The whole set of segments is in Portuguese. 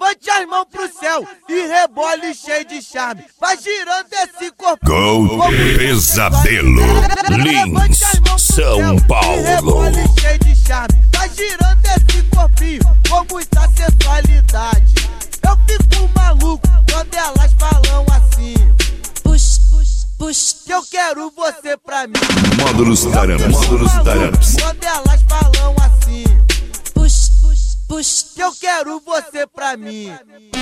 Levante as mãos pro céu e rebole cheio de charme. Vai girando esse corpo. Gol Pesadelo Lins, São Paulo. Rebole cheio de charme. Vai girando esse corpinho com muita sensualidade. Eu fico maluco quando elas falam assim. Que eu quero você pra mim. Módulos Taramps. Quando elas falam assim. Que eu quero você pra mim.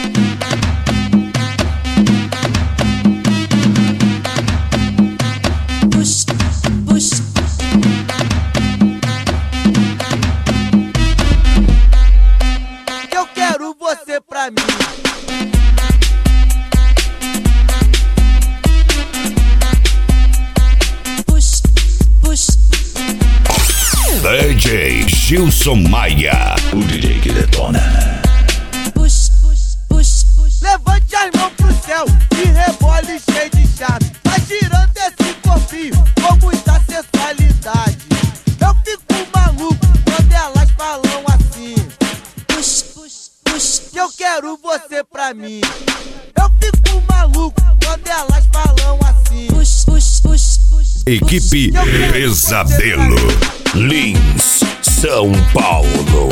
Que eu quero você pra mim. DJ Gilson Maia, o DJ que detona. Levante as mãos pro céu e rebole cheio de charme. Vai girando esse corpinho com muita sensualidade. Eu fico maluco quando elas falam assim. Que eu quero você pra mim. Eu fico maluco quando elas falam assim. Equipe Pesadelo Lins, São Paulo.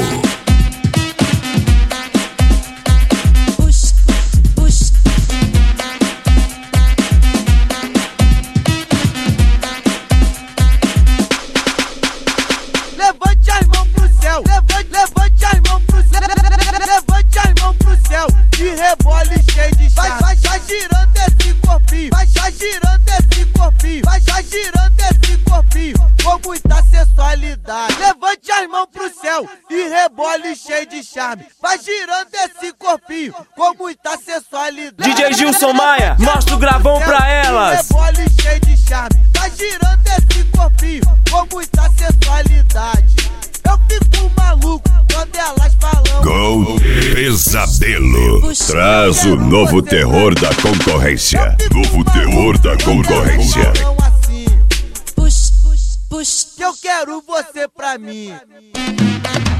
Levante as mãos pro céu, levante as mãos pro céu, levante as mãos pro céu e rebole cheio de charme. Vai girando esse corpinho, vai girando esse corpinho, vai girando esse corpinho com muita sensualidade. Levante as mãos pro céu e rebole cheio de charme. Vai girando esse corpinho com muita sensualidade. DJ Gilson Maia, mostra o gravão pra elas. Rebole cheio de charme. Vai girando esse corpinho com muita sensualidade. Eu fico maluco quando elas falam. Gol Pesadelo traz o novo terror da concorrência. Novo terror da concorrência. Que eu quero você pra mim.